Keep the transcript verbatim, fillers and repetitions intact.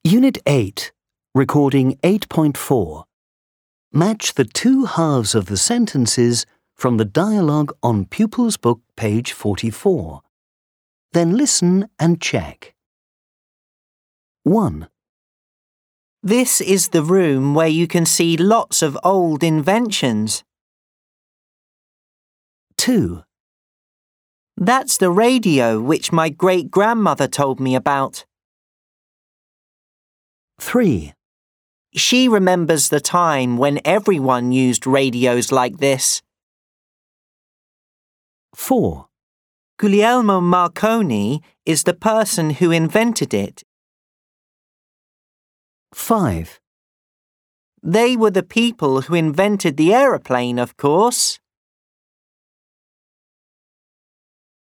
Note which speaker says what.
Speaker 1: Unit eight, Recording eight point four. Match the two halves of the sentences from the dialogue on Pupils Book, page forty-four. Then listen and check. one.
Speaker 2: This is the room where you can see lots of old inventions.
Speaker 1: two.
Speaker 2: That's the radio which my great-grandmother told me about.
Speaker 1: three.
Speaker 2: She remembers the time when everyone used radios like this.
Speaker 1: four.
Speaker 2: Guglielmo Marconi is the person who invented it.
Speaker 1: five.
Speaker 2: They were the people who invented the aeroplane, of course.